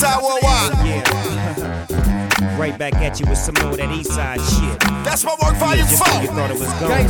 Eastside Worldwide. Yeah. Right back at you with some more of that Eastside shit. That's my work volume 4. You thought it was gone.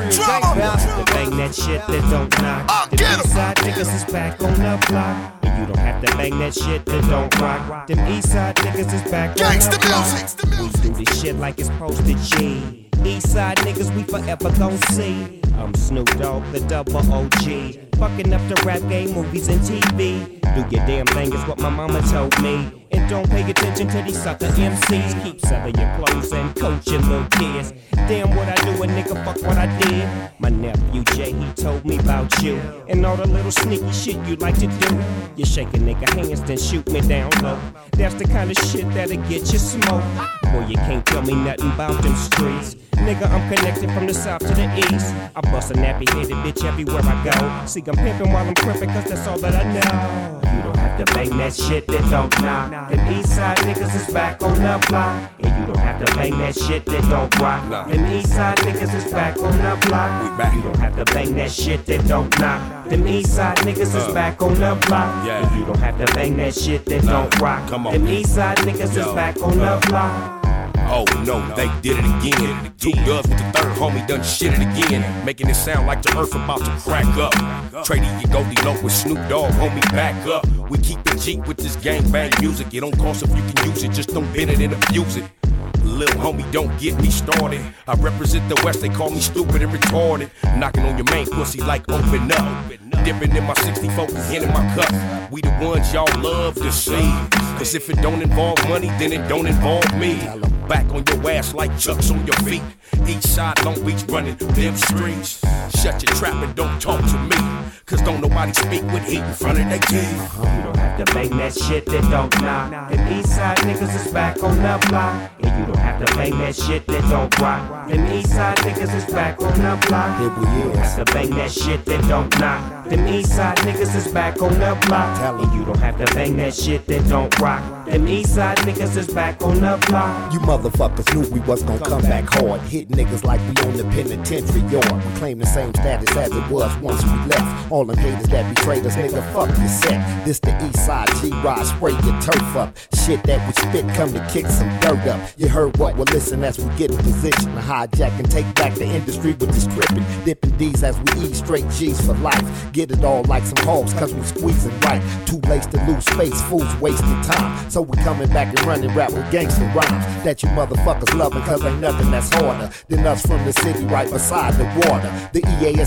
Drama. To bang that shit that don't knock. The Get 'em. Eastside niggas is back on the block. And you don't have to bang that shit that don't rock. Them Eastside niggas is back Gangsta on the block. music. We do this shit like it's posted G. Eastside niggas we forever gon' see. I'm Snoop Dogg, the double OG. Fucking up the rap game, movies and TV. Do your damn thing is what my mama told me. And don't pay attention to these sucker MCs. Keep selling your clothes and coaching little kids. Damn what I do, a nigga, fuck what I did. My nephew Jay, he told me about you. And all the little sneaky shit you like to do. You shake a nigga hands, then shoot me down low. That's the kind of shit that'll get you smoked. Boy, you can't tell me nothing about them streets. Nigga, I'm connected from the south to the east. I bust a nappy-headed bitch everywhere I go. See, I'm pimping while I'm crimping, cause that's all that I know. You don't have to bang that shit that don't knock. Them Eastside niggas is back on the block. And you don't have to bang that shit that don't rock. Them Eastside niggas is back on the block. You don't have to bang that shit that don't knock. Them Eastside niggas is back on the block. And you don't have to bang that shit that don't rock. Them Eastside niggas is back on the block. Oh no, they did it again. Two dubs with the third homie done shit it again. Making it sound like the earth about to crack up. Trading your Goldie Loc with Snoop Dogg, homie, back up. We keep it cheap with this gang bang music. It don't cost if you can use it, just don't bend it and abuse it. Lil' homie, don't get me started. I represent the West, they call me stupid and retarded. Knocking on your main pussy like open up. Dipping in my 64 and in my cup. We the ones y'all love to see. Cause if it don't involve money, then it don't involve me. Back on your ass like Chucks on your feet. Each side, Long Beach running them streets. Shut your trap and don't talk to me. Cause don't nobody speak with heat in front of their teeth. You don't have to bang that shit that don't knock. Them Eastside niggas is back on the block. And you don't have to bang that shit that don't rock. Them Eastside niggas is back on the block. You don't have to bang that shit that don't knock. Them Eastside niggas is back on the block. And you don't have to bang that shit that don't rock. Them Eastside niggas is back on the block. You motherfuckers knew we was gonna come back hard. Hit niggas like we on the penitentiary yard. We claim the same status as it was once we left. All them haters that betrayed us, nigga, fuck your set. This the Eastside G-Rod, spray your turf up. Shit that we spit, come to kick some dirt up. You heard what? Well, listen as we get in position to hijack and take back the industry with this tripping. Dipping D's as we eat straight G's for life. Get it all like some hogs, cause we squeezing right. Too late to lose space, fools wasting time. So we coming back and running rap with gangster rhymes that you motherfuckers loving, cause ain't nothing that's harder than us from the city right beside the water. The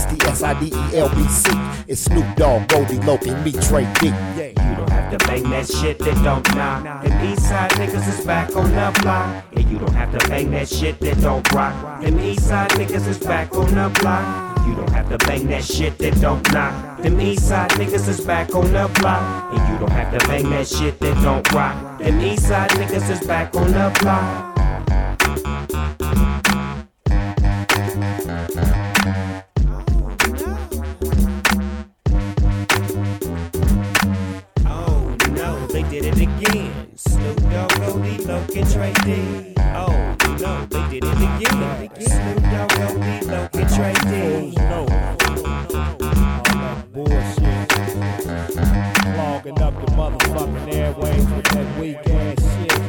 EASTSIDELBC. It's Snoop Dogg, Goldie Loc, and me, Trey D. You don't have to bang that shit that don't knock. Them Eastside niggas is back on the block. And you don't have to bang that shit that don't rock. Them Eastside niggas is back on the block. You don't have to bang that shit that don't knock. Them Eastside niggas is back on the block. And you don't have to bang that shit that don't rock. Them Eastside niggas is back on the block. Oh no, they did it again. Snoop Dogg, Goldie Loc, and Trey D. Oh no, they did it again. Snoop Dogg, Goldie Loc, and Trey D. All that bullshit. Clogging up the motherfucking airways with that weak ass shit.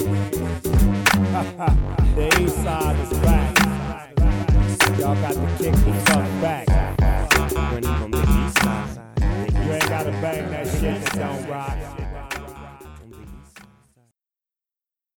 The Eastside is back. Y'all got to kick the fuck back. You ain't gotta bang that shit that don't rock.